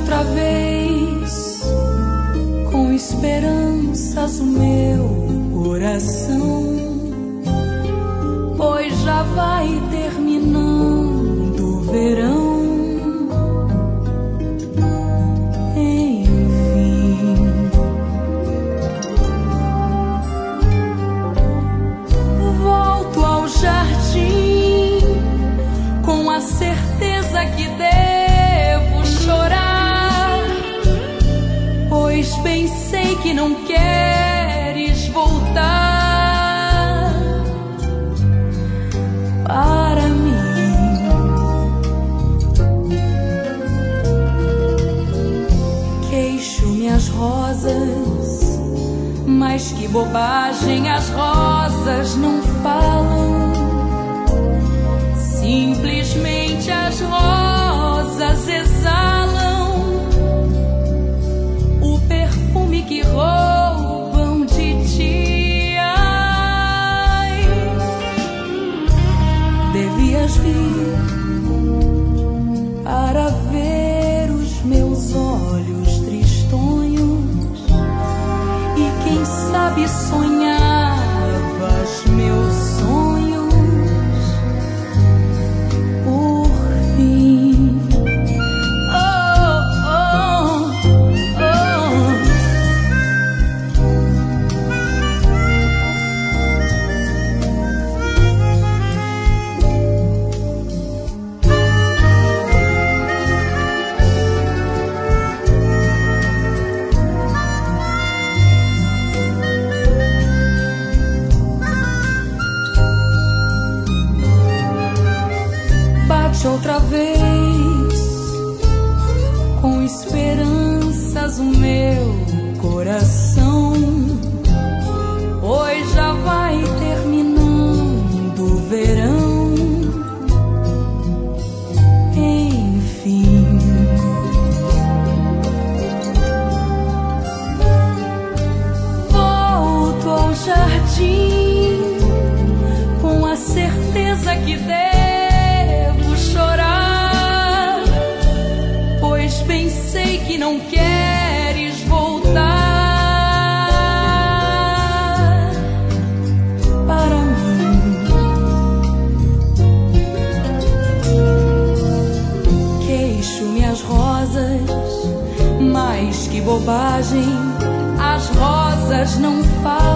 outra vez com esperanças o meu coração, pois já vai terminando o verão. Enfim, volto ao jardim com a certeza que devo chorar, pois bem sei que não queres voltar para mim. Queixo-me as rosas, mas que bobagem, as rosas não falam. Simplesmente as rosas exalam o perfume que roubam de ti. Ai, devias vir para ver os meus olhos tristonhos e quem sabe sonhavas meus sonhos. Outra vez com esperanças o meu coração, pois já vai terminando o verão. Enfim, volto ao jardim com a certeza que chorar, pois bem sei que não queres voltar para mim. Queixo-me as rosas, mas que bobagem, as rosas não falam.